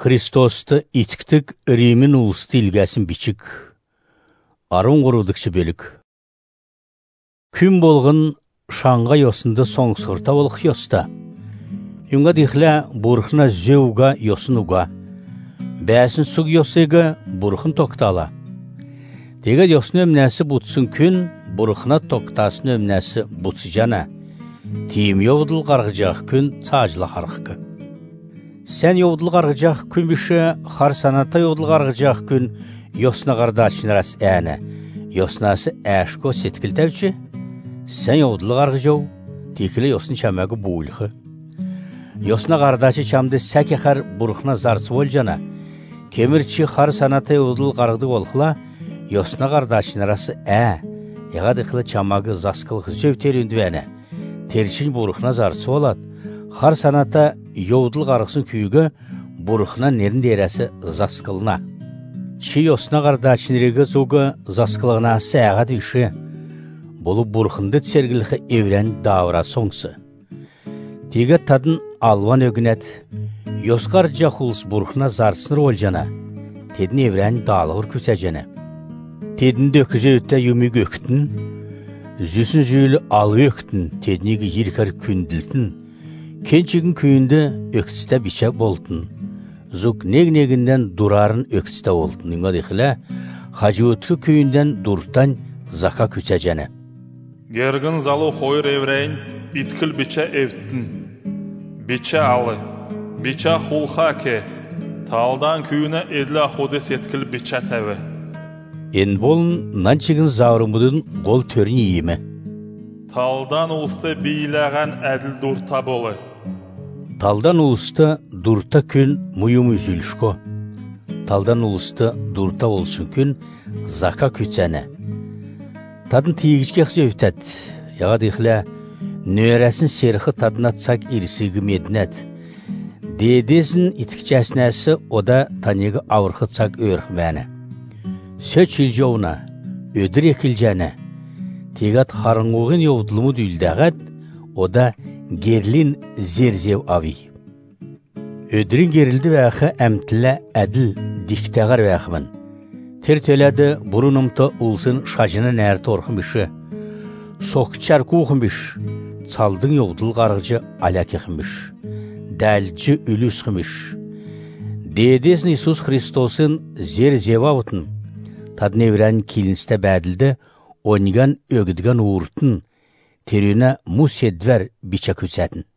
Христосты итіктік Римин улысты илгәсін бичік, арын құрудықшы бөлік. Күн болғын шаңға йосынды соң сұрта олық йоста. Юнға дихлі бұрқына зеуға йосынуға. Бәсін сұг йосыға бұрқын тоқтала. Дегет йосын өмнәсі бұтсын күн, бұрқына тоқтасын өмнәсі бұтсы жана. Тиім йовдыл қарғыжақ күн сажылы қарқы. Сән йовдыл қарғыжақ күн біші, қар саната йовдыл қарғыжақ күн йосына қардачынырас әні. Йоснасы әшко сеткілтәвчі, сән йовдыл қарғыжау, текілі йосын чамағы бұйлығы. Йосына қардачы чамды сәке қар бұрқына зарсы бол жана. Кемірчі қар саната йовдыл қарғды олқыла, йосына қардачынырасы яғадықылы чамағы заскылғы зөвтер үндівәні. Терчин бұрқына зарсы олады. Қар саната йовдыл қарғысын күйігі бұрқына нерінде әрәсі заскылына. Чи йосына қардачынырығы зуғы заскылығына сәғат үші. Бұлы бұрқынды тсергілігі еврен дауыра соңсы. Тегі тадын алван өгінет. Йосқар жақулыс бұрқына зарсыныр ол жана. Тедін еврен дағылығыр күсәжені. Тедінді өкізе өтті юмиг өктін, зүсін зүйлі алып өктін, тедінегі еркар күнділтін, кенчігін күйінді өктісті бича болтын, зұқ нег-негінден дұрарын өктісті олтын, үңі декілі, хажы өткі күйінден дұртан зақа күсәжені. Гергін залы қойыр еврейін иткіл бича евттін, бича алы, бича хулха ке, талдан күйіні едлі ходы сеткіл бича тәві. Ен болын нанчығын заурымыдың қол төрін иемі. Талдан ұлысты бейләған әділ дұрта болы. Талдан ұлысты дұрта күн мұйым үзілішко. Талдан ұлысты дұрта олсын күн зақа күтсәні. Тадын тиегішке қсы өптәд. Яға дейхілі, нөйәрәсін серіқі тадына цак ирсігі медінәд. Дедесін иткічәсінәсі ода танегі ауырқы цак өрх мәні. Сөч илжауына, өдір екілжәні, тегат қарыңғығын еудылымы дүйлдәғат, ода герлин зерзев ави. Өдірін герілді вәқі әмтілі әділ дихтәғар вәқімін. Тертеләді бұрынымты ұлсын шажыны нәрті орқын біші, соқчар қуғын біш, цалдың еудыл қарғыжы алякеқін біш, дәлжі үлісқін біш. Дедесін Исус Христосын зерзев авытын, Тадын еврен келіністі бәділді, оңыған өгідіған уыртын, теріне мұс едвер бича күтсәтін.